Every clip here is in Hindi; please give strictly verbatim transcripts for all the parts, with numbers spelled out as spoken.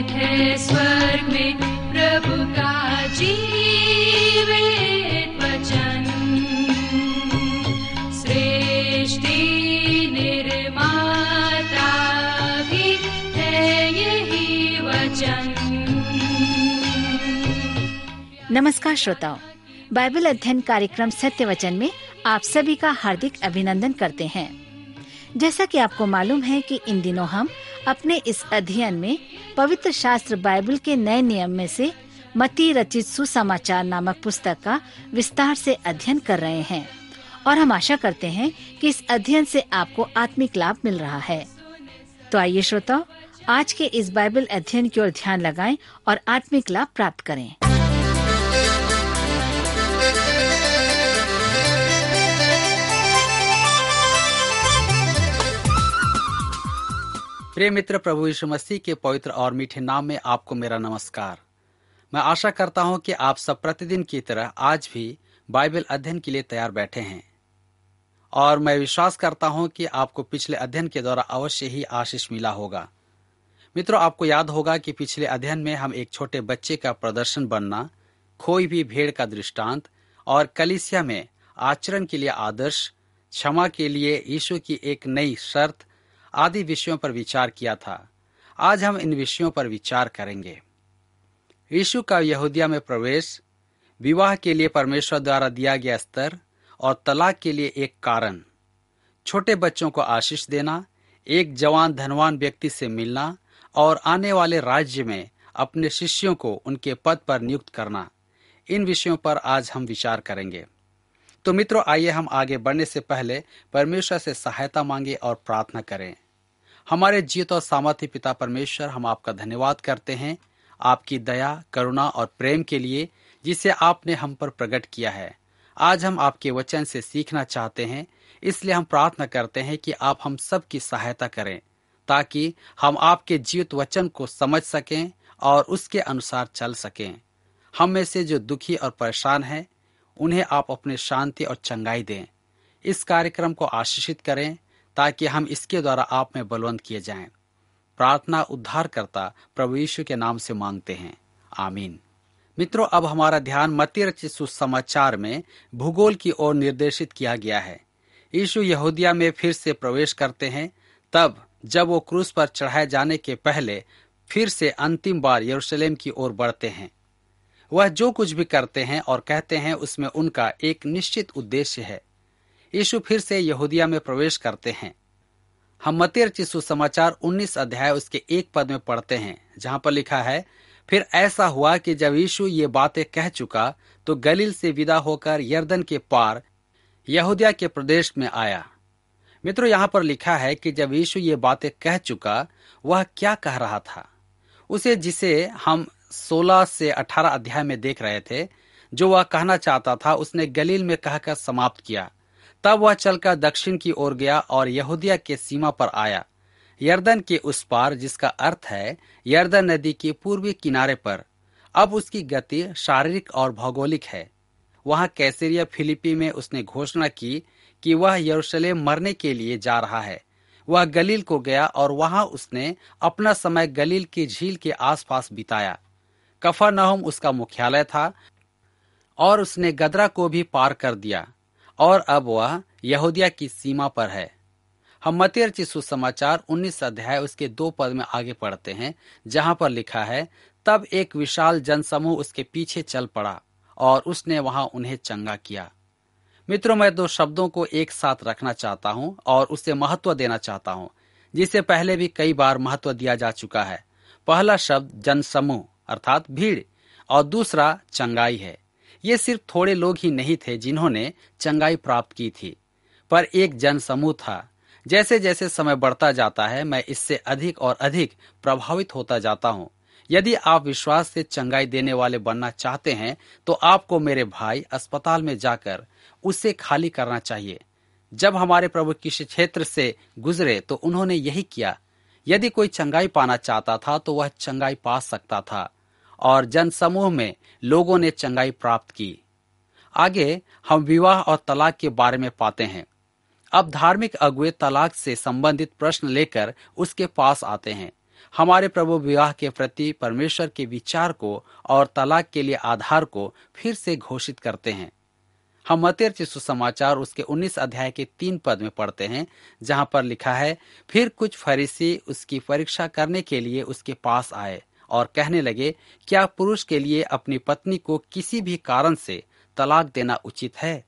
है स्वर्ग में प्रभु का जीवित वचन। सृष्टि निर्माता भी है यही वचन। नमस्कार श्रोताओं, बाइबल अध्ययन कार्यक्रम सत्य वचन में आप सभी का हार्दिक अभिनंदन करते हैं। जैसा कि आपको मालूम है कि इन दिनों हम अपने इस अध्ययन में पवित्र शास्त्र बाइबल के नए नियम में से मत्ती रचित सुसमाचार नामक पुस्तक का विस्तार से अध्ययन कर रहे हैं और हम आशा करते हैं कि इस अध्ययन से आपको आत्मिक लाभ मिल रहा है। तो आइए श्रोताओ, आज के इस बाइबल अध्ययन की ओर ध्यान लगाएं और आत्मिक लाभ प्राप्त करें। प्रिय मित्र, प्रभु यीशु मसीह के पवित्र और मीठे नाम में आपको मेरा नमस्कार। मैं आशा करता हूं कि आप सब प्रतिदिन की तरह आज भी बाइबल अध्ययन के लिए तैयार बैठे हैं और मैं विश्वास करता हूं कि आपको पिछले अध्ययन के द्वारा अवश्य ही आशीष मिला होगा। मित्रों, आपको याद होगा कि पिछले अध्ययन में हम एक छोटे बच्चे का प्रदर्शन बनना, खोई हुई भेड़ का दृष्टांत और कलीसिया में आचरण के लिए आदर्श, क्षमा के लिए यीशु की एक नई शर्त आदि विषयों पर विचार किया था। आज हम इन विषयों पर विचार करेंगे। यीशु का यहूदिया में प्रवेश, विवाह के लिए परमेश्वर द्वारा दिया गया स्तर और तलाक के लिए एक कारण, छोटे बच्चों को आशीष देना, एक जवान धनवान व्यक्ति से मिलना और आने वाले राज्य में अपने शिष्यों को उनके पद पर नियुक्त करना। इन विषयों पर आज हम विचार करेंगे। तो मित्रों, आइए हम आगे बढ़ने से पहले परमेश्वर से सहायता मांगे और प्रार्थना करें। हमारे जीवित और सामर्थ्य पिता परमेश्वर, हम आपका धन्यवाद करते हैं आपकी दया, करुणा और प्रेम के लिए जिसे आपने हम पर प्रकट किया है। आज हम आपके वचन से सीखना चाहते हैं, इसलिए हम प्रार्थना करते हैं कि आप हम सब की सहायता करें ताकि हम आपके जीवित वचन को समझ सकें और उसके अनुसार चल सकें। हम में से जो दुखी और परेशान हैं, उन्हें आप अपने शांति और चंगाई दें। इस कार्यक्रम को आशीषित करें ताकि हम इसके द्वारा आप में बलवंत किए जाएं। प्रार्थना उद्धारकर्ता प्रभु यीशु के नाम से मांगते हैं, आमीन। मित्रों, अब हमारा ध्यान मत्ती रचित सुसमाचार में भूगोल की ओर निर्देशित किया गया है। यीशु यहूदिया में फिर से प्रवेश करते हैं, तब जब वो क्रूस पर चढ़ाए जाने के पहले फिर से अंतिम बार यरूशलेम की ओर बढ़ते हैं। वह जो कुछ भी करते हैं और कहते हैं, उसमें उनका एक निश्चित उद्देश्य है। यीशु फिर से यहूदिया में प्रवेश करते हैं। हम मत्ती रचित सुसमाचार उन्नीस अध्याय उसके एक पद में पढ़ते हैं, जहां पर लिखा है, फिर ऐसा हुआ कि जब यीशु ये बातें कह चुका तो गलील से विदा होकर यरदन के पार यहूदिया के प्रदेश में आया। मित्रों, यहाँ पर लिखा है कि जब यीशु ये बातें कह चुका, वह क्या कह रहा था? उसे जिसे हम सोलह से अठारह अध्याय में देख रहे थे, जो वह कहना चाहता था, उसने गलील में कहकर समाप्त किया। तब वह चलकर दक्षिण की ओर गया और यहूदिया के सीमा पर आया, यरदन के उस पार, जिसका अर्थ है यरदन नदी के पूर्वी किनारे पर। अब उसकी गति शारीरिक और भौगोलिक है। वहां कैसरिया फिलिपी में उसने घोषणा की कि वह यरूशलेम मरने के लिए जा रहा है। वह गलील को गया और वहां उसने अपना समय गलील की झील के आसपास बिताया। कफरनहूम उसका मुख्यालय था और उसने गदरा को भी पार कर दिया और अब वह यहूदिया की सीमा पर है। हम मत्ती रचित सुसमाचार उन्नीस अध्याय उसके दो पद में आगे पढ़ते हैं, जहां पर लिखा है, तब एक विशाल जनसमूह उसके पीछे चल पड़ा और उसने वहां उन्हें चंगा किया। मित्रों, मैं दो शब्दों को एक साथ रखना चाहता हूं और उसे महत्व देना चाहता हूं, जिसे पहले भी कई बार महत्व दिया जा चुका है। पहला शब्द जनसमूह अर्थात भीड़ और दूसरा चंगाई है। ये सिर्फ थोड़े लोग ही नहीं थे जिन्होंने चंगाई प्राप्त की थी, पर एक जनसमूह था। जैसे जैसे समय बढ़ता जाता है, मैं इससे अधिक और अधिक प्रभावित होता जाता हूँ। यदि आप विश्वास से चंगाई देने वाले बनना चाहते हैं, तो आपको मेरे भाई अस्पताल में जाकर उसे खाली करना चाहिए। जब हमारे प्रभु किसी क्षेत्र से गुजरे तो उन्होंने यही किया। यदि कोई चंगाई पाना चाहता था तो वह चंगाई पा सकता था और जनसमूह में लोगों ने चंगाई प्राप्त की। आगे हम विवाह और तलाक के बारे में पाते हैं। अब धार्मिक अगुए तलाक से संबंधित प्रश्न लेकर उसके पास आते हैं। हमारे प्रभु विवाह के प्रति परमेश्वर के विचार को और तलाक के लिए आधार को फिर से घोषित करते हैं। हम मत्ती रचित सुसमाचार उसके उन्नीस अध्याय के तीन पद में पढ़ते हैं, जहां पर लिखा है, फिर कुछ फरीसी उसकी परीक्षा करने के लिए उसके पास आए और कहने लगे, क्या पुरुष के लिए अपनी पत्नी को किसी भी कारण से तलाक देना उचित है?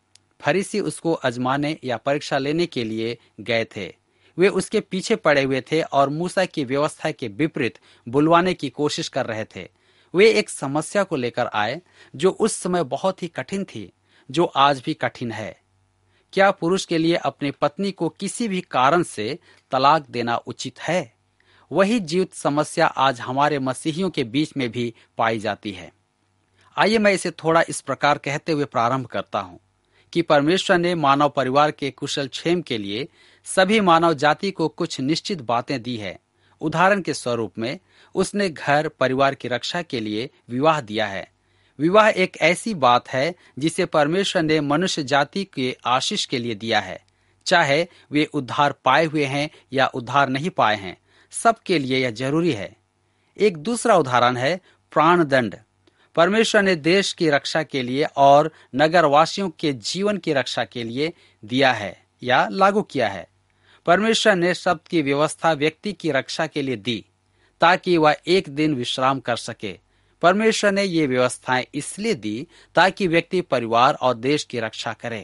फरीसी उसको आजमाने या परीक्षा लेने के लिए गए थे। वे उसके पीछे पड़े हुए थे और मूसा की व्यवस्था के विपरीत बुलवाने की कोशिश कर रहे थे। वे एक समस्या को लेकर आए जो उस समय बहुत ही कठिन थी, जो आज भी कठिन है। क्या पुरुष के लिए अपनी पत्नी को किसी भी कारण से तलाक देना उचित है? वही जीवित समस्या आज हमारे मसीहियों के बीच में भी पाई जाती है। आइए मैं इसे थोड़ा इस प्रकार कहते हुए प्रारंभ करता हूं कि परमेश्वर ने मानव परिवार के कुशल क्षेम के लिए सभी मानव जाति को कुछ निश्चित बातें दी है। उदाहरण के स्वरूप में उसने घर परिवार की रक्षा के लिए विवाह दिया है। विवाह एक ऐसी बात है जिसे परमेश्वर ने मनुष्य जाति के आशीष के लिए दिया है, चाहे वे उद्धार पाए हुए हैं या उद्धार नहीं पाए हैं, सबके लिए यह जरूरी है। एक दूसरा उदाहरण है प्राणदंड। परमेश्वर ने देश की रक्षा के लिए और नगरवासियों के जीवन की रक्षा के लिए दिया है या लागू किया है। परमेश्वर ने शब्द की व्यवस्था व्यक्ति की रक्षा के लिए दी ताकि वह एक दिन विश्राम कर सके। परमेश्वर ने ये व्यवस्थाएं इसलिए दी ताकि व्यक्ति परिवार और देश की रक्षा करे।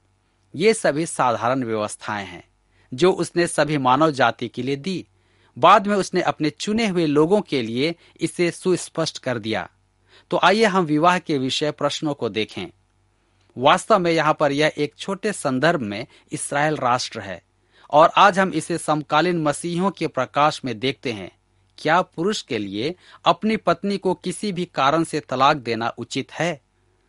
ये सभी साधारण व्यवस्थाएं हैं जो उसने सभी मानव जाति के लिए दी। बाद में उसने अपने चुने हुए लोगों के लिए इसे सुस्पष्ट कर दिया। तो आइए हम विवाह के विषय प्रश्नों को देखें। वास्तव में यहाँ पर यह एक छोटे संदर्भ में इस्राएल राष्ट्र है और आज हम इसे समकालीन मसीहियों के प्रकाश में देखते हैं। क्या पुरुष के लिए अपनी पत्नी को किसी भी कारण से तलाक देना उचित है?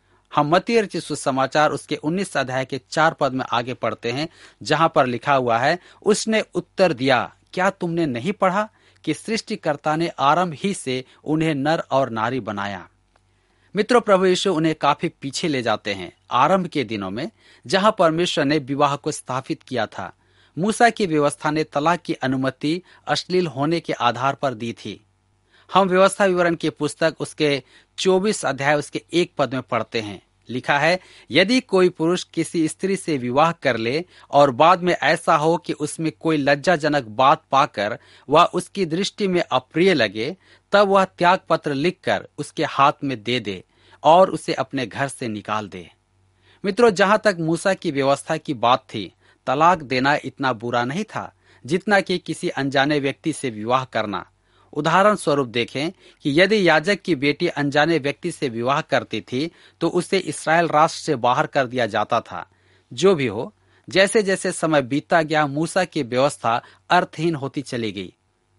हम मत्ती रचित सुसमाचार उसके उन्नीस अध्याय के चार पद में आगे पढ़ते हैं, जहां पर लिखा हुआ है, उसने उत्तर दिया, क्या तुमने नहीं पढ़ा कि सृष्टिकर्ता ने आरंभ ही से उन्हें नर और नारी बनाया। मित्रों, प्रभु यीशु उन्हें काफी पीछे ले जाते हैं, आरंभ के दिनों में जहां परमेश्वर ने विवाह को स्थापित किया था। मूसा की व्यवस्था ने तलाक की अनुमति अश्लील होने के आधार पर दी थी। हम व्यवस्था विवरण की पुस्तक उसके चौबीस अध्याय उसके एक पद में पढ़ते हैं, लिखा है, यदि कोई पुरुष किसी स्त्री से विवाह कर ले और बाद में ऐसा हो कि उसमें कोई लज्जाजनक बात पाकर वह उसकी दृष्टि में अप्रिय लगे, तब वह त्याग पत्र लिखकर उसके हाथ में दे दे और उसे अपने घर से निकाल दे। मित्रों, जहां तक मूसा की व्यवस्था की बात थी, तलाक देना इतना बुरा नहीं था जितना कि किसी अनजाने व्यक्ति से विवाह करना। उदाहरण स्वरूप देखें कि यदि याजक की बेटी अनजाने व्यक्ति से विवाह करती थी तो उसे इस्राएल राष्ट्र से बाहर कर दिया जाता था। जो भी हो, जैसे जैसे समय बीतता गया, मूसा की व्यवस्था अर्थहीन होती चली गई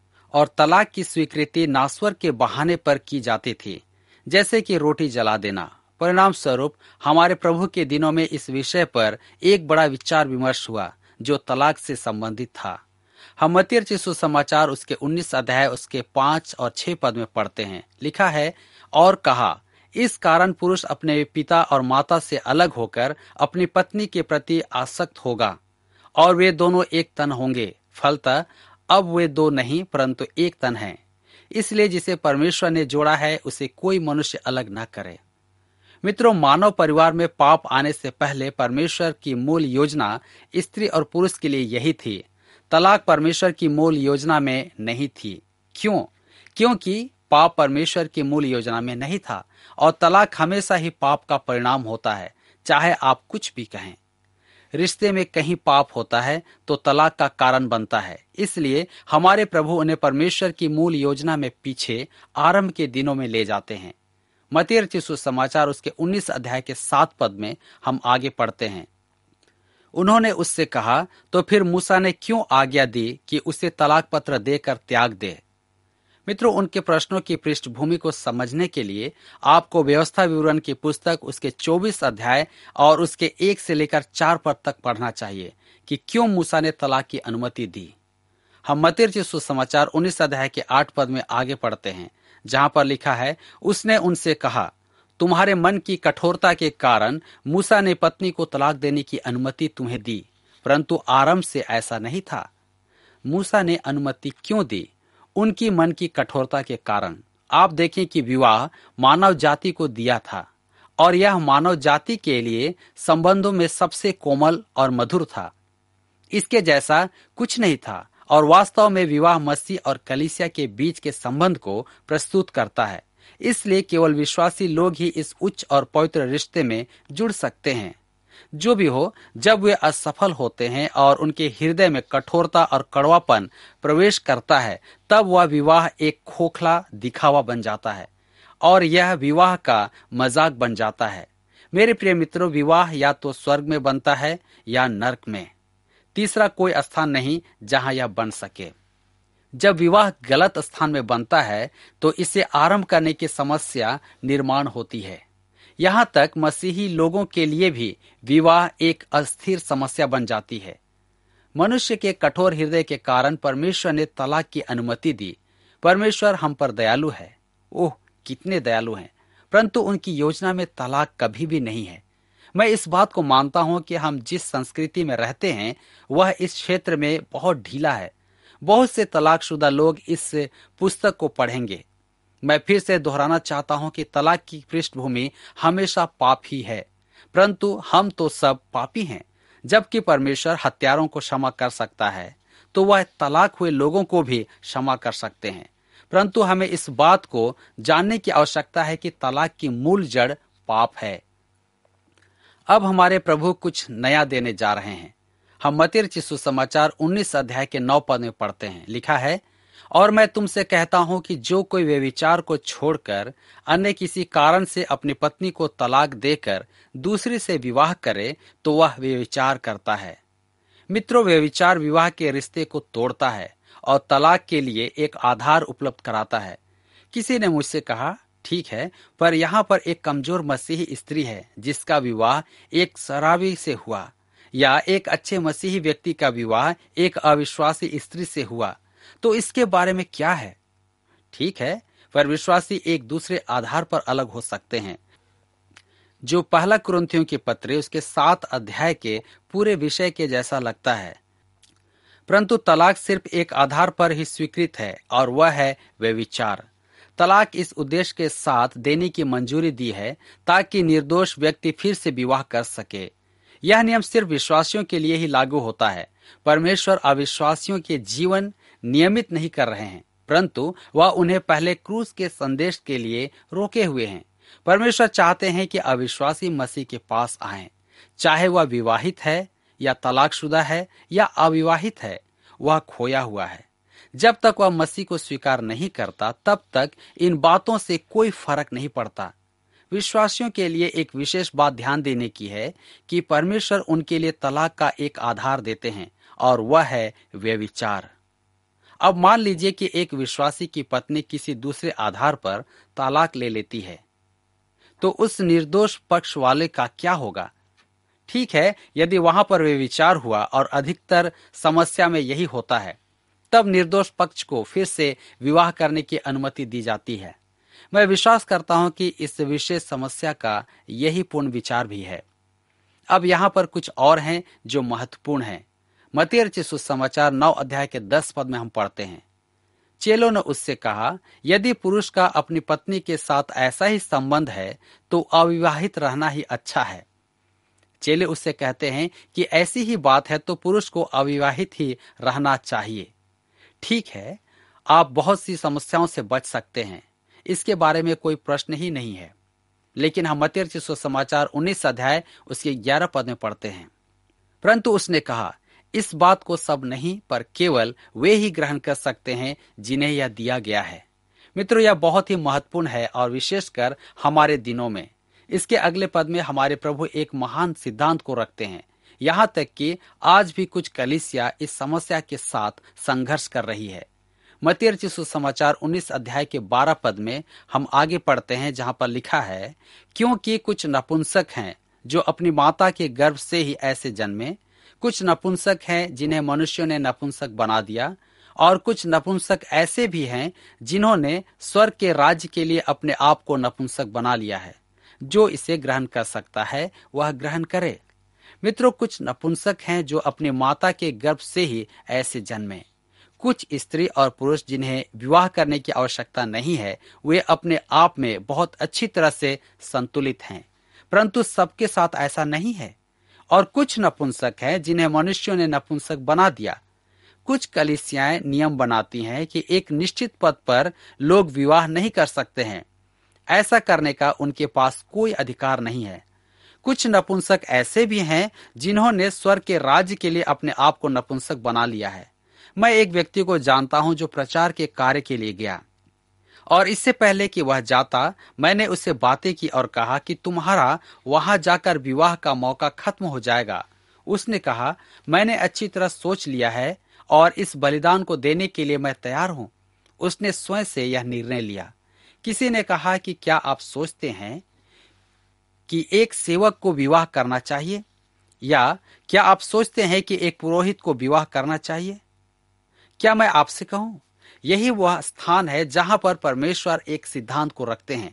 और तलाक की स्वीकृति नाश्वर के बहाने पर की जाती थी, जैसे कि रोटी जला देना। परिणाम स्वरूप हमारे प्रभु के दिनों में इस विषय पर एक बड़ा विचार विमर्श हुआ जो तलाक से संबंधित था। हम मत्ती रचित सुसमाचार उसके उन्नीस अध्याय उसके पांच और छह पद में पढ़ते हैं, लिखा है, और कहा, इस कारण पुरुष अपने पिता और माता से अलग होकर अपनी पत्नी के प्रति आसक्त होगा और वे दोनों एक तन होंगे। फलतः अब वे दो नहीं परंतु एक तन हैं। इसलिए जिसे परमेश्वर ने जोड़ा है उसे कोई मनुष्य अलग न करे। मित्रों, मानव परिवार में पाप आने से पहले परमेश्वर की मूल योजना स्त्री और पुरुष के लिए यही थी। तलाक परमेश्वर की मूल योजना में नहीं थी। क्यों? क्योंकि पाप परमेश्वर की मूल योजना में नहीं था और तलाक हमेशा ही पाप का परिणाम होता है, चाहे आप कुछ भी कहें। रिश्ते में कहीं पाप होता है तो तलाक का कारण बनता है। इसलिए हमारे प्रभु उन्हें परमेश्वर की मूल योजना में पीछे आरंभ के दिनों में ले जाते हैं। मत्ती रचित सुसमाचार उसके उन्नीस अध्याय के सात पद में हम आगे पढ़ते हैं, उन्होंने उससे कहा, तो फिर मूसा ने क्यों आज्ञा दी कि उसे तलाक पत्र देकर त्याग दे? मित्रों, उनके प्रश्नों की पृष्ठभूमि को समझने के लिए आपको व्यवस्था विवरण की पुस्तक उसके चौबीस अध्याय और उसके एक से लेकर चार पद तक पढ़ना चाहिए कि क्यों मूसा ने तलाक की अनुमति दी। हम मत्ती रचित सुसमाचार उन्नीस अध्याय के आठ पद में आगे पढ़ते हैं, जहां पर लिखा है, उसने उनसे कहा, तुम्हारे मन की कठोरता के कारण मूसा ने पत्नी को तलाक देने की अनुमति तुम्हें दी, परंतु आरंभ से ऐसा नहीं था। मूसा ने अनुमति क्यों दी? उनकी मन की कठोरता के कारण। आप देखें कि विवाह मानव जाति को दिया था और यह मानव जाति के लिए संबंधों में सबसे कोमल और मधुर था। इसके जैसा कुछ नहीं था और वास्तव में विवाह मसीह और कलीसिया के बीच के संबंध को प्रस्तुत करता है। इसलिए केवल विश्वासी लोग ही इस उच्च और पवित्र रिश्ते में जुड़ सकते हैं। जो भी हो, जब वे असफल होते हैं और उनके हृदय में कठोरता और कड़वापन प्रवेश करता है, तब वह विवाह एक खोखला दिखावा बन जाता है और यह विवाह का मजाक बन जाता है। मेरे प्रिय मित्रों, विवाह या तो स्वर्ग में बनता है या नरक में। तीसरा कोई स्थान नहीं जहां यह बन सके। जब विवाह गलत स्थान में बनता है तो इसे आरंभ करने की समस्या निर्माण होती है। यहां तक मसीही लोगों के लिए भी विवाह एक अस्थिर समस्या बन जाती है। मनुष्य के कठोर हृदय के कारण परमेश्वर ने तलाक की अनुमति दी। परमेश्वर हम पर दयालु है। ओह, कितने दयालु हैं, परंतु उनकी योजना में तलाक कभी भी नहीं है। मैं इस बात को मानता हूं कि हम जिस संस्कृति में रहते हैं वह इस क्षेत्र में बहुत ढीला है। बहुत से तलाकशुदा लोग इस पुस्तक को पढ़ेंगे। मैं फिर से दोहराना चाहता हूं कि तलाक की पृष्ठभूमि हमेशा पाप ही है, परंतु हम तो सब पापी हैं। जबकि परमेश्वर हत्यारों को क्षमा कर सकता है, तो वह तलाक हुए लोगों को भी क्षमा कर सकते हैं। परंतु हमें इस बात को जानने की आवश्यकता है कि तलाक की मूल जड़ पाप है। अब हमारे प्रभु कुछ नया देने जा रहे हैं। हम मत्ती रचित सुसमाचार उन्नीस अध्याय के नौ पद में पढ़ते हैं। लिखा है, और मैं तुमसे कहता हूं कि जो कोई व्यभिचार को छोड़कर अन्य किसी कारण से अपनी पत्नी को तलाक देकर दूसरी से विवाह करे तो वह व्यभिचार करता है। मित्रों, व्यभिचार विवाह के रिश्ते को तोड़ता है और तलाक के लिए एक आधार उपलब्ध कराता है। किसी ने मुझसे कहा, ठीक है, पर यहाँ पर एक कमजोर मसीही स्त्री है जिसका विवाह एक शराबी से हुआ, या एक अच्छे मसीही व्यक्ति का विवाह एक अविश्वासी स्त्री से हुआ, तो इसके बारे में क्या है? ठीक है, पर विश्वासी एक दूसरे आधार पर अलग हो सकते हैं। जो पहला कुरिन्थियों की पत्री उसके सात अध्याय के पूरे विषय के जैसा लगता है, परंतु तलाक सिर्फ एक आधार पर ही स्वीकृत है और वह है व्यभिचार। तलाक इस उद्देश्य के साथ देने की मंजूरी दी है ताकि निर्दोष व्यक्ति फिर से विवाह कर सके। यह नियम सिर्फ विश्वासियों के लिए ही लागू होता है। परमेश्वर अविश्वासियों के जीवन नियमित नहीं कर रहे हैं, परंतु वह उन्हें पहले क्रूस के संदेश के लिए रोके हुए हैं। परमेश्वर चाहते हैं कि अविश्वासी मसीह के पास आएं, चाहे वह विवाहित है या तलाकशुदा है या अविवाहित है, वह खोया हुआ है। जब तक वह मसीह को स्वीकार नहीं करता, तब तक इन बातों से कोई फर्क नहीं पड़ता। विश्वासियों के लिए एक विशेष बात ध्यान देने की है कि परमेश्वर उनके लिए तलाक का एक आधार देते हैं और वह है व्यभिचार। अब मान लीजिए कि एक विश्वासी की पत्नी किसी दूसरे आधार पर तलाक ले लेती है, तो उस निर्दोष पक्ष वाले का क्या होगा? ठीक है, यदि वहां पर व्यभिचार हुआ और अधिकतर समस्या में यही होता है, तब निर्दोष पक्ष को फिर से विवाह करने की अनुमति दी जाती है। मैं विश्वास करता हूं कि इस विशेष समस्या का यही पूर्ण विचार भी है। अब यहाँ पर कुछ और हैं जो महत्वपूर्ण हैं। मत्ती रचित सुसमाचार नौ अध्याय के दस पद में हम पढ़ते हैं, चेलों ने उससे कहा, यदि पुरुष का अपनी पत्नी के साथ ऐसा ही संबंध है तो अविवाहित रहना ही अच्छा है। चेले उससे कहते हैं कि ऐसी ही बात है तो पुरुष को अविवाहित ही रहना चाहिए। ठीक है, आप बहुत सी समस्याओं से बच सकते हैं, इसके बारे में कोई प्रश्न ही नहीं है। लेकिन हम मत्ती रचित सुसमाचार उन्नीस अध्याय उसके ग्यारह पद में पढ़ते हैं, परंतु उसने कहा, इस बात को सब नहीं पर केवल वे ही ग्रहण कर सकते हैं जिन्हें यह दिया गया है। मित्रों, यह बहुत ही महत्वपूर्ण है और विशेषकर हमारे दिनों में। इसके अगले पद में हमारे प्रभु एक महान सिद्धांत को रखते हैं। यहाँ तक कि आज भी कुछ कलीसिया इस समस्या के साथ संघर्ष कर रही है। मत्ती रचित सुसमाचार उन्नीस अध्याय के बारह पद में हम आगे पढ़ते हैं, जहाँ पर लिखा है, क्योंकि कुछ नपुंसक हैं जो अपनी माता के गर्भ से ही ऐसे जन्मे, कुछ नपुंसक हैं जिन्हें मनुष्यों ने नपुंसक बना दिया, और कुछ नपुंसक ऐसे भी हैं जिन्होंने स्वर्ग के राज्य के लिए अपने आप को नपुंसक बना लिया है। जो इसे ग्रहण कर सकता है वह ग्रहण करे। मित्रों, कुछ नपुंसक हैं जो अपनी माता के गर्भ से ही ऐसे जन्मे, कुछ स्त्री और पुरुष जिन्हें विवाह करने की आवश्यकता नहीं है, वे अपने आप में बहुत अच्छी तरह से संतुलित हैं, परंतु सबके साथ ऐसा नहीं है। और कुछ नपुंसक हैं जिन्हें मनुष्यों ने नपुंसक बना दिया। कुछ कलीसियाएं नियम बनाती हैं कि एक निश्चित पद पर लोग विवाह नहीं कर सकते हैं। ऐसा करने का उनके पास कोई अधिकार नहीं है। कुछ नपुंसक ऐसे भी हैं जिन्होंने स्वर्ग के राज्य के लिए अपने आप को नपुंसक बना लिया है। मैं एक व्यक्ति को जानता हूं जो प्रचार के कार्य के लिए गया, और इससे पहले कि वह जाता, मैंने उससे बातें की और कहा कि तुम्हारा वहां जाकर विवाह का मौका खत्म हो जाएगा। उसने कहा, मैंने अच्छी तरह सोच लिया है और इस बलिदान को देने के लिए मैं तैयार हूं। उसने स्वयं से यह निर्णय लिया। किसी ने कहा कि क्या आप सोचते हैं कि एक सेवक को विवाह करना चाहिए, या क्या आप सोचते हैं कि एक पुरोहित को विवाह करना चाहिए? क्या मैं आपसे कहूं, यही वह स्थान है जहां पर परमेश्वर एक सिद्धांत को रखते हैं।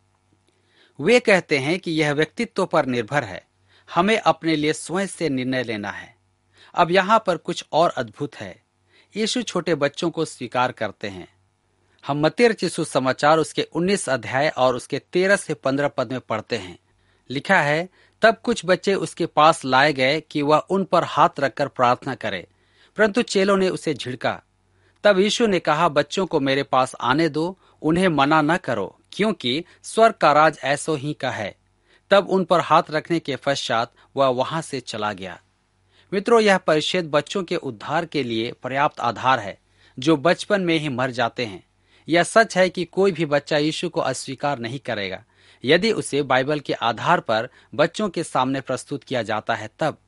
वे कहते हैं कि यह व्यक्तित्व पर निर्भर है, हमें अपने लिए स्वयं से निर्णय लेना है। अब यहाँ पर कुछ और अद्भुत है। यीशु छोटे बच्चों को स्वीकार करते हैं। हम मत्ती रचित सुसमाचार उसके उन्नीस अध्याय और उसके तेरह से पंद्रह पद में पढ़ते हैं। लिखा है, तब कुछ बच्चे उसके पास लाए गए कि वह उन पर हाथ रखकर प्रार्थना करे, परंतु चेलों ने उसे झिड़का। तब यीशु ने कहा, बच्चों को मेरे पास आने दो, उन्हें मना न करो, क्योंकि स्वर्ग का राज ऐसो ही का है। तब उन पर हाथ रखने के पश्चात वह वहां से चला गया। मित्रों, यह परिच्छेद बच्चों के उद्धार के लिए पर्याप्त आधार है जो बचपन में ही मर जाते हैं। यह सच है कि कोई भी बच्चा यीशु को अस्वीकार नहीं करेगा यदि उसे बाइबल के आधार पर बच्चों के सामने प्रस्तुत किया जाता है। तब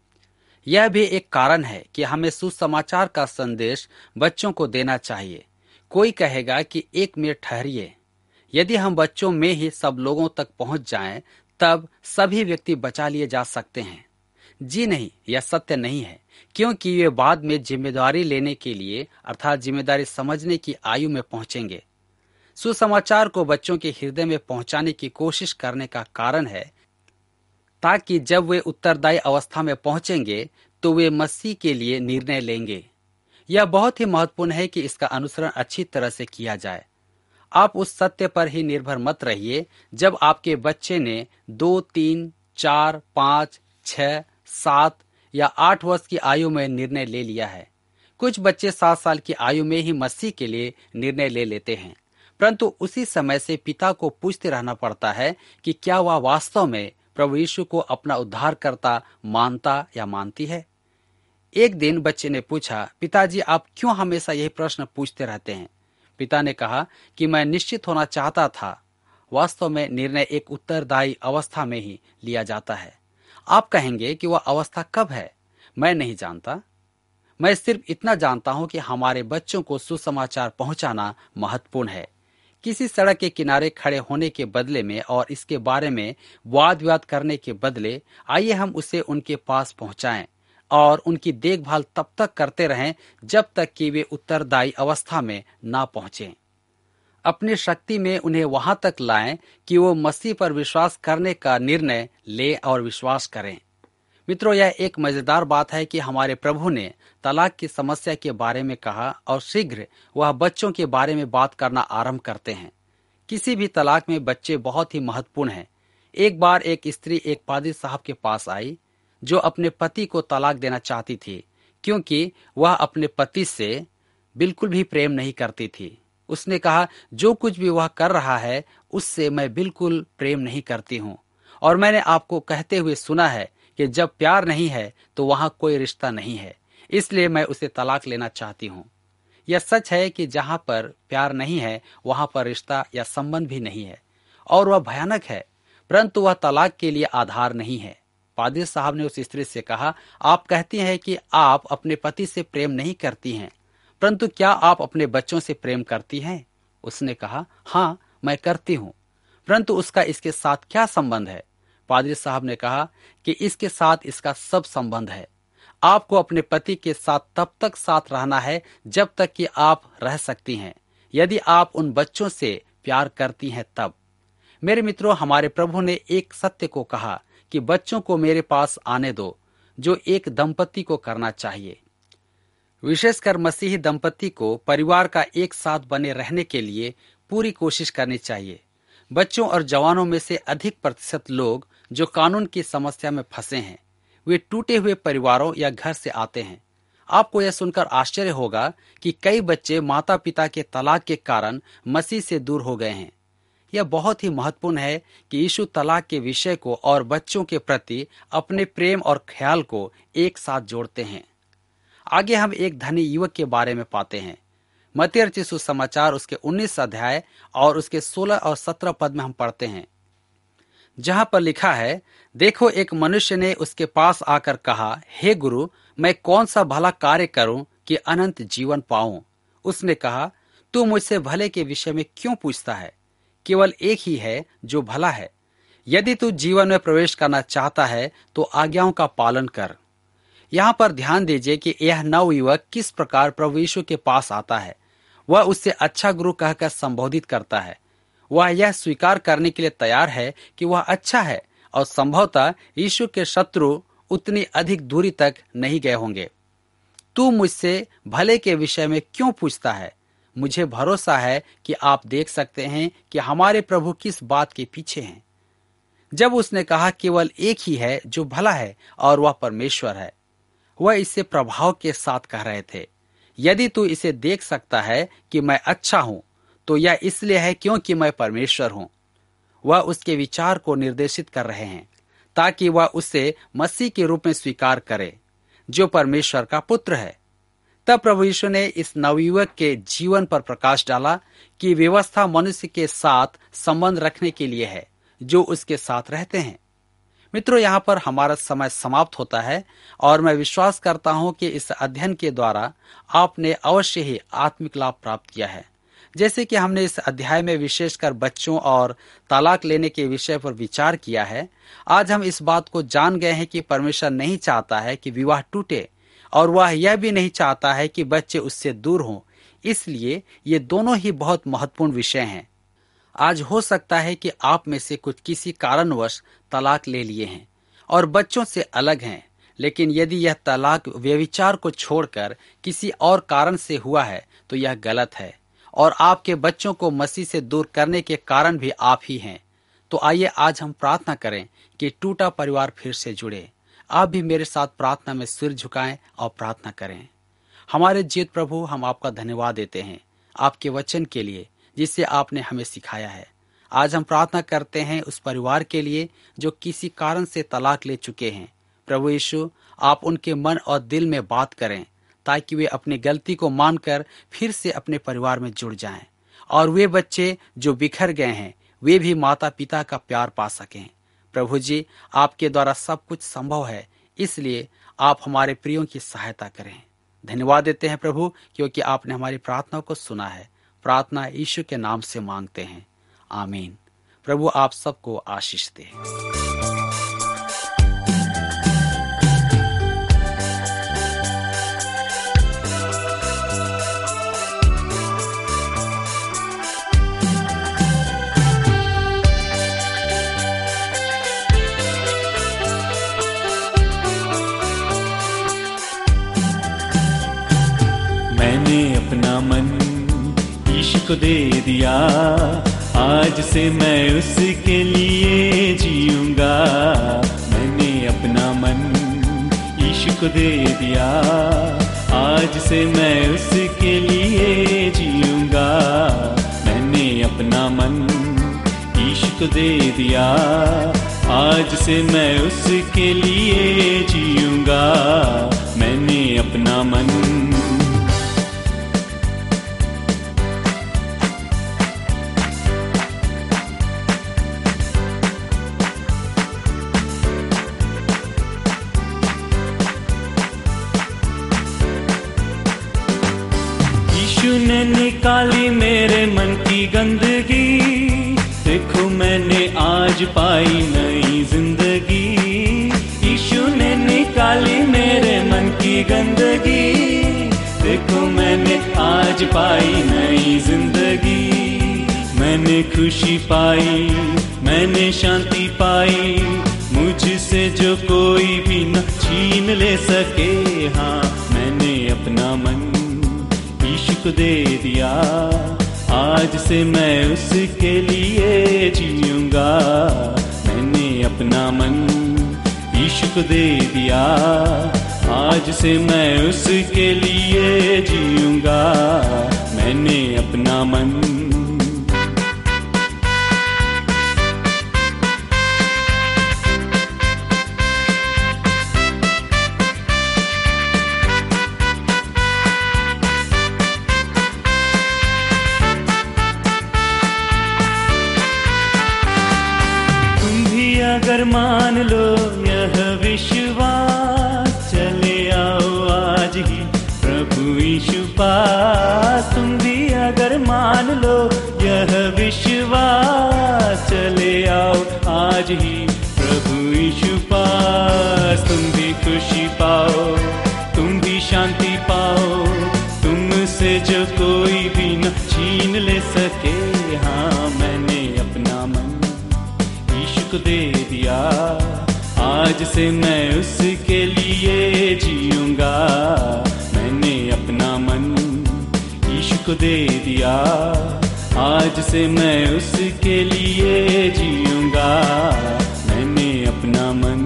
यह भी एक कारण है कि हमें सुसमाचार का संदेश बच्चों को देना चाहिए। कोई कहेगा कि एक मिनट ठहरिए, यदि हम बच्चों में ही सब लोगों तक पहुंच जाएं, तब सभी व्यक्ति बचा लिए जा सकते हैं। जी नहीं, यह सत्य नहीं है, क्योंकि वे बाद में जिम्मेदारी लेने के लिए अर्थात जिम्मेदारी समझने की आयु में पहुंचेंगे। सुसमाचार को बच्चों के हृदय में पहुंचाने की कोशिश करने का कारण है ताकि जब वे उत्तरदायी अवस्था में पहुंचेंगे तो वे मसीह के लिए निर्णय लेंगे। यह बहुत ही महत्वपूर्ण है कि इसका अनुसरण अच्छी तरह से किया जाए। आप उस सत्य पर ही निर्भर मत रहिए जब आपके बच्चे ने दो, तीन, चार, पाँच, छह, सात या आठ वर्ष की आयु में निर्णय ले लिया है। कुछ बच्चे सात साल की आयु में ही मसीह के लिए निर्णय ले लेते हैं, परंतु उसी समय से पिता को पूछते रहना पड़ता है कि क्या वह वास्तव में प्रभु यीशु को अपना उद्धारकर्ता मानता या मानती है। एक दिन बच्चे ने पूछा, पिताजी आप क्यों हमेशा यही प्रश्न पूछते रहते हैं? पिता ने कहा कि मैं निश्चित होना चाहता था। वास्तव में निर्णय एक उत्तरदायी अवस्था में ही लिया जाता है। आप कहेंगे कि वह अवस्था कब है? मैं नहीं जानता। मैं सिर्फ इतना जानता हूं कि हमारे बच्चों को सुसमाचार पहुंचाना महत्वपूर्ण है। किसी सड़क के किनारे खड़े होने के बदले में और इसके बारे में वाद विवाद करने के बदले आइए हम उसे उनके पास पहुंचाएं और उनकी देखभाल तब तक करते रहें जब तक कि वे उत्तरदायी अवस्था में ना पहुंचें। अपनी शक्ति में उन्हें वहां तक लाएं कि वो मसीह पर विश्वास करने का निर्णय ले और विश्वास करें। मित्रों, यह एक मजेदार बात है कि हमारे प्रभु ने तलाक की समस्या के बारे में कहा और शीघ्र वह बच्चों के बारे में बात करना आरंभ करते हैं। किसी भी तलाक में बच्चे बहुत ही महत्वपूर्ण हैं। एक बार एक स्त्री एक पादरी साहब के पास आई जो अपने पति को तलाक देना चाहती थी, क्योंकि वह अपने पति से बिल्कुल भी प्रेम नहीं करती थी। उसने कहा, जो कुछ भी वह कर रहा है उससे मैं बिल्कुल प्रेम नहीं करती हूँ, और मैंने आपको कहते हुए सुना है कि जब प्यार नहीं है तो वहां कोई रिश्ता नहीं है, इसलिए मैं उसे तलाक लेना चाहती हूँ। यह सच है कि जहां पर प्यार नहीं है वहां पर रिश्ता या संबंध भी नहीं है, और वह भयानक है, परंतु वह तलाक के लिए आधार नहीं है। पादरी साहब ने उस स्त्री से कहा, आप कहती हैं कि आप अपने पति से प्रेम नहीं करती हैं, परंतु क्या आप अपने बच्चों से प्रेम करती हैं? उसने कहा, हाँ मैं करती हूँ, परंतु उसका इसके साथ क्या संबंध है? पादरी साहब ने कहा कि इसके साथ इसका सब संबंध है। आपको अपने पति के साथ तब तक साथ रहना है जब तक कि आप रह सकती हैं, यदि आप उन बच्चों से प्यार करती हैं तब। मेरे मित्रों, हमारे प्रभु ने एक सत्य को कहा कि बच्चों को मेरे पास आने दो, जो एक दंपति को करना चाहिए। विशेषकर मसीही दंपति को परिवार का एक साथ बने रहने के लिए पूरी कोशिश करनी चाहिए। बच्चों और जवानों में से अधिक प्रतिशत लोग जो कानून की समस्या में फंसे हैं, वे टूटे हुए परिवारों या घर से आते हैं। आपको यह सुनकर आश्चर्य होगा कि कई बच्चे माता पिता के तलाक के कारण मसीह से दूर हो गए हैं। यह बहुत ही महत्वपूर्ण है कि यीशु तलाक के विषय को और बच्चों के प्रति अपने प्रेम और ख्याल को एक साथ जोड़ते हैं। आगे हम एक धनी युवक के बारे में पाते हैं। मत्ती रचित सुसमाचार उसके उन्नीस अध्याय और उसके सोलह और सत्रह पद में हम पढ़ते हैं, जहां पर लिखा है, देखो एक मनुष्य ने उसके पास आकर कहा, हे गुरु, मैं कौन सा भला कार्य करूं कि अनंत जीवन पाऊं? उसने कहा, तू मुझसे भले के विषय में क्यों पूछता है? केवल एक ही है जो भला है। यदि तू जीवन में प्रवेश करना चाहता है तो आज्ञाओं का पालन कर। यहाँ पर ध्यान दीजिए कि यह नवयुवक किस प्रकार प्रभु यीशु के पास आता है। वह उससे अच्छा गुरु कहकर संबोधित करता है। वह यह स्वीकार करने के लिए तैयार है कि वह अच्छा है और संभवतः यीशु के शत्रु उतनी अधिक दूरी तक नहीं गए होंगे। तू मुझसे भले के विषय में क्यों पूछता है? मुझे भरोसा है कि आप देख सकते हैं कि हमारे प्रभु किस बात के पीछे हैं। जब उसने कहा केवल एक ही है जो भला है और वह परमेश्वर है, वह इसे प्रभाव के साथ कह रहे थे। यदि तू इसे देख सकता है कि मैं अच्छा हूं, तो यह इसलिए है क्योंकि मैं परमेश्वर हूं। वह उसके विचार को निर्देशित कर रहे हैं ताकि वह उसे मसीह के रूप में स्वीकार करे जो परमेश्वर का पुत्र है। तब प्रभु यीशु ने इस नवयुवक के जीवन पर प्रकाश डाला कि व्यवस्था मनुष्य के साथ संबंध रखने के लिए है जो उसके साथ रहते हैं। मित्रों, यहाँ पर हमारा समय समाप्त होता है और मैं विश्वास करता हूँ कि इस अध्ययन के द्वारा आपने अवश्य ही आत्मिक लाभ प्राप्त किया है। जैसे कि हमने इस अध्याय में विशेषकर बच्चों और तलाक लेने के विषय पर विचार किया है, आज हम इस बात को जान गए हैं कि परमेश्वर नहीं चाहता है कि विवाह टूटे और वह यह भी नहीं चाहता है कि बच्चे उससे दूर हों। इसलिए ये दोनों ही बहुत महत्वपूर्ण विषय हैं। आज हो सकता है कि आप में से कुछ किसी कारणवश तलाक ले लिए हैं और बच्चों से अलग हैं, लेकिन यदि यह तलाक व्यभिचार को छोड़कर किसी और कारण से हुआ है तो यह गलत है और आपके बच्चों को मसीह से दूर करने के कारण भी आप ही हैं। तो आइए आज हम प्रार्थना करें कि टूटा परिवार फिर से जुड़े। आप भी मेरे साथ प्रार्थना में सिर झुकाएं और प्रार्थना करें। हमारे जीवित प्रभु, हम आपका धन्यवाद देते हैं आपके वचन के लिए जिससे आपने हमें सिखाया है। आज हम प्रार्थना करते हैं उस परिवार के लिए जो किसी कारण से तलाक ले चुके हैं। प्रभु यीशु, आप उनके मन और दिल में बात करें ताकि वे अपनी गलती को मानकर फिर से अपने परिवार में जुड़ जाएं और वे बच्चे जो बिखर गए हैं वे भी माता पिता का प्यार पा सकें। प्रभु जी, आपके द्वारा सब कुछ संभव है, इसलिए आप हमारे प्रियों की सहायता करें। धन्यवाद देते हैं प्रभु, क्योंकि आपने हमारी प्रार्थना को सुना है। प्रार्थना यीशु के नाम से मांगते हैं, आमीन। प्रभु आप सबको आशीष दे। मैंने अपना मन यीशु को दे दिया, आज से मैं उसके लिए जीऊंगा। मैंने अपना मन यीशु को दे दिया, आज से मैं उसके लिए जीऊंगा। मैंने अपना मन यीशु को दे दिया, आज से मैं उसके लिए जीऊंगा। मैंने अपना मन ने निकाली मेरे मन की गंदगी, देखो मैंने आज पाई नई जिंदगी। यीशु ने निकाली मेरे मन की गंदगी, देखो मैंने आज पाई नई जिंदगी। मैंने खुशी पाई, मैंने शांति पाई, मुझ मुझसे जो कोई भी न छीन ले सके। हाँ, मैंने अपना मन यीशु को दे दिया, आज से मैं उसके लिए जीऊंगा। मैंने अपना मन यीशु को दे दिया, आज से मैं उसके लिए जीऊंगा। मैंने अपना मन अगर मान लो यह विश्वास, चले आओ आज ही प्रभु यीशु पास। तुम भी अगर मान लो यह विश्वास, चले आओ आज ही प्रभु यीशु पास। तुम भी खुशी पाओ, तुम भी शांति पाओ, तुमसे जो कोई भी न छीन ले सके। हाँ, मैंने अपना मन को दे दिया, आज से मैं उसके लिए जीऊंगा। मैंने अपना मन यीशु को दे दिया, आज से मैं उसके लिए जीऊंगा। मैंने अपना मन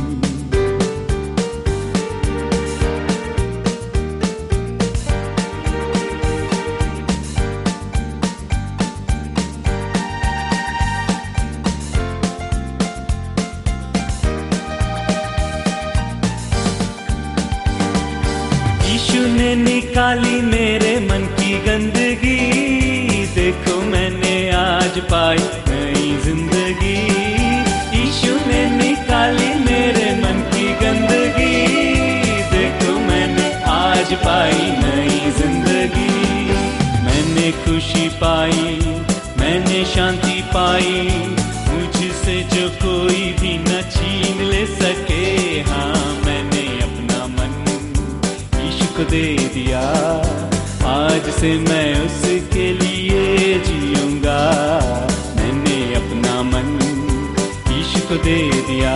ने निकाली मेरे मन की गंदगी। देखो मैंने आज पाई नई जिंदगी। यीशु ने निकाली मेरे मन की गंदगी। देखो मैंने आज पाई नई जिंदगी। मैंने खुशी पाई, मैंने शांति पाई, मुझसे जो कोई भी न छीन ले सके। हाँ, मैंने अपना मन को दे दिया, आज से मैं उसके लिए जीऊंगा। मैंने अपना मन यीशु को दे दिया,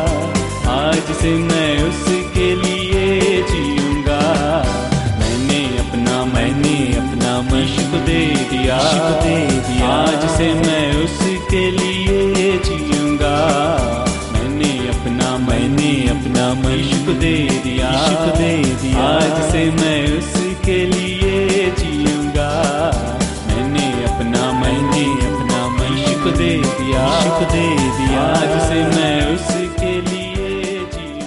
आज से मैं उसके लिए जीऊंगा। मैंने अपना मैंने अपना मन यीशु को दे दिया, दे दिया, आज से मैं उसके लिए जीऊंगा। मैंने अपना मैंने अपना मन यीशु को दे दिया, को दे दिया, आज से मैं उसके लिए जीऊंगा। मैंने अपना मैंने अपना मन यीशु को दे दिया, को दे दिया, आज से मैं उसके लिए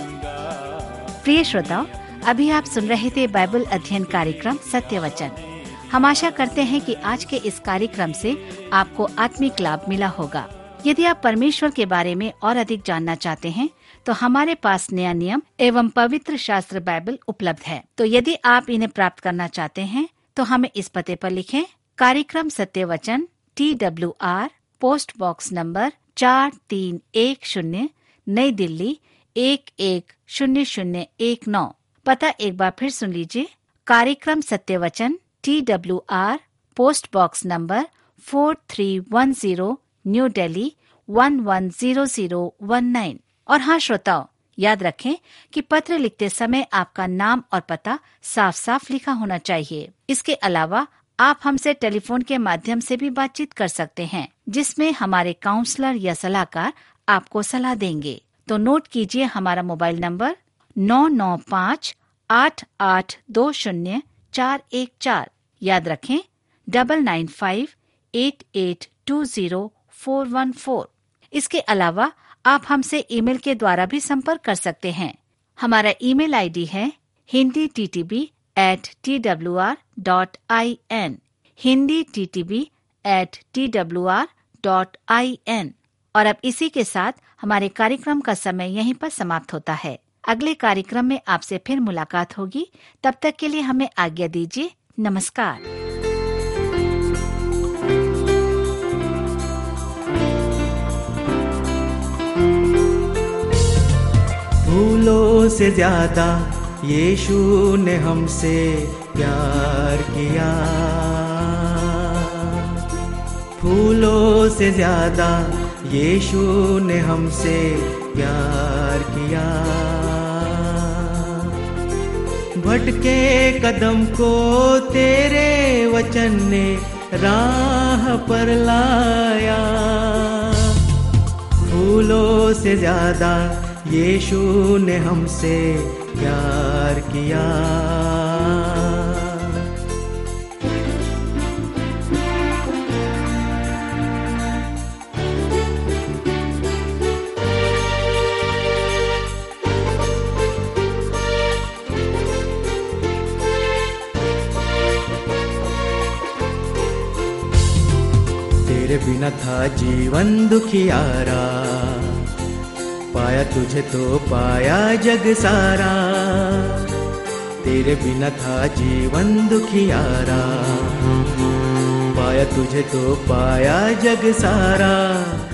जीऊंगा। प्रिय श्रोताओ, अभी आप सुन रहे थे बाइबल अध्ययन कार्यक्रम सत्य वचन। हम आशा करते हैं कि आज के इस कार्यक्रम से आपको आत्मिक लाभ मिला होगा। यदि आप परमेश्वर के बारे में और अधिक जानना चाहते हैं तो हमारे पास नया नियम एवं पवित्र शास्त्र बाइबल उपलब्ध है। तो यदि आप इन्हें प्राप्त करना चाहते हैं तो हमें इस पते पर लिखें। कार्यक्रम सत्य वचन, T W R, post box number चार तीन एक शून्य, नई दिल्ली एक एक शून्य शून्य एक नौ। पता एक बार फिर सुन लीजिए। कार्यक्रम सत्य वचन, T W R, post box number four three one zero, New Delhi one one zero zero one nine. और हाँ श्रोताओ, याद रखें कि पत्र लिखते समय आपका नाम और पता साफ साफ लिखा होना चाहिए। इसके अलावा आप हमसे टेलीफोन के माध्यम से भी बातचीत कर सकते हैं, जिसमें हमारे काउंसलर या सलाहकार आपको सलाह देंगे। तो नोट कीजिए हमारा मोबाइल नंबर नौ नौ पाँच आठ आठ दो शून्य चार एक चार। याद रखें double nine five eight eight two zero four one four. इसके अलावा आप हमसे ईमेल के द्वारा भी संपर्क कर सकते हैं। हमारा ईमेल आईडी है Hindi T T B at T W R dot I N, Hindi T T B at T W R dot I N. और अब इसी के साथ हमारे कार्यक्रम का समय यहीं पर समाप्त होता है। अगले कार्यक्रम में आपसे फिर मुलाकात होगी। तब तक के लिए हमें आज्ञा दीजिए। नमस्कार। फूलों से ज्यादा यीशु ने हमसे प्यार किया, फूलों से ज्यादा यीशु ने हमसे प्यार किया। भटके कदम को तेरे वचन ने राह पर लाया। फूलों से ज्यादा यीशु ने हमसे प्यार किया। तेरे बिना था जीवन दुखियारा, पाया तुझे तो पाया जग सारा। तेरे बिना था जीवन दुखियारा, पाया तुझे तो पाया जग सारा।